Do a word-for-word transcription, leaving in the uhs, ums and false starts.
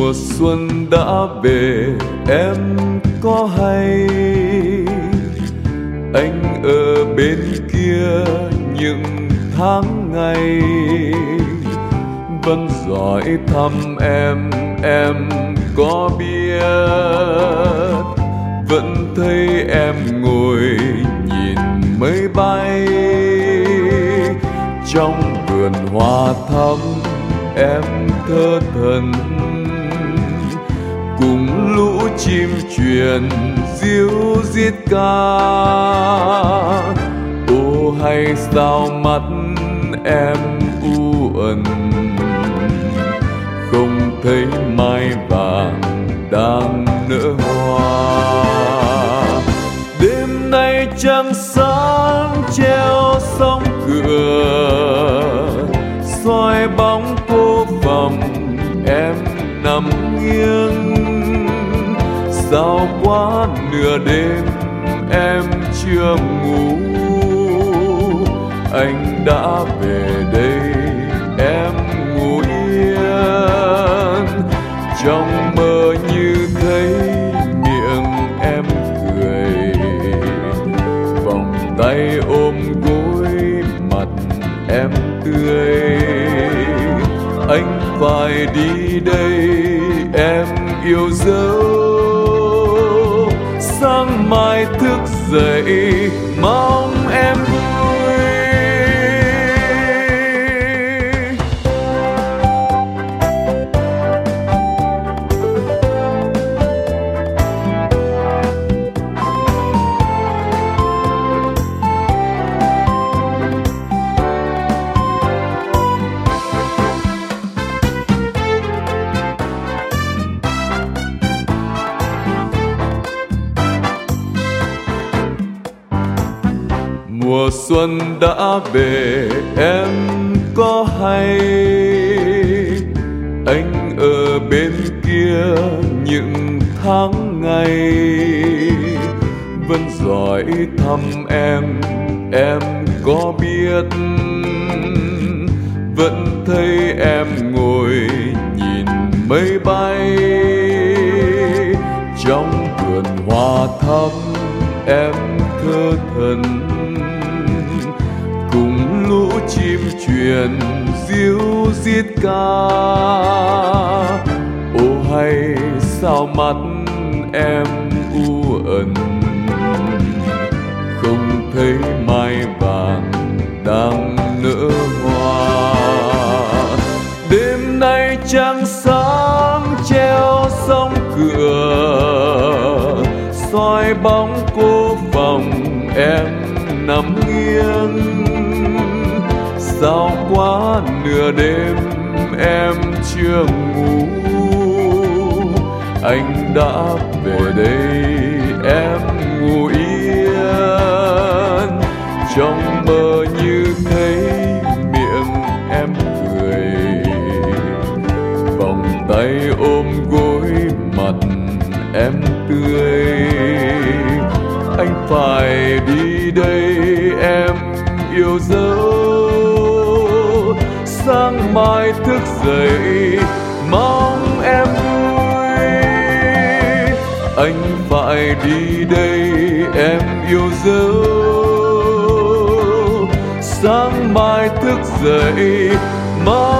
Mùa xuân đã về em có hay, anh ở bên kia những tháng ngày vẫn dõi thăm em, em có biết. Vẫn thấy em ngồi nhìn mây bay trong vườn hoa thắm, em thơ thẩn cùng lũ chim truyền ríu rít ca. Ô hay sao mắt em u ẩn, không thấy mai vàng đang nở hoa. Đêm nay trăng sáng treo song cửa, soi bóng cô phẩm em nằm nghiêng. Sao quá nửa đêm em chưa ngủ, anh đã về đây em ngủ yên. Trong mơ như thấy miệng em cười, vòng tay ôm gối mặt em tươi. Anh phải đi đây em yêu dấu, sáng mai thức dậy mong em vui. Mùa xuân đã về em có hay, anh ở bên kia những tháng ngày vẫn dõi thăm em, em có biết. Vẫn thấy em ngồi nhìn mây bay trong vườn hoa thắm, em thơ thẩn cùng lũ chim truyền ríu rít ca. Ô hay sao mắt em u ẩn, không thấy mai vàng đang nở hoa. Đêm nay trăng sáng treo song cửa, soi bóng cô phòng em nằm nghiêng. Sao quá nửa đêm em chưa ngủ, anh đã về đây em ngủ yên. Trong mơ như thấy miệng em cười, vòng tay ôm gối mặt em tươi. Anh phải đi đây em yêu dấu, sáng mai thức dậy mong em vui. Anh phải đi đây em yêu dấu, sáng mai thức dậy mong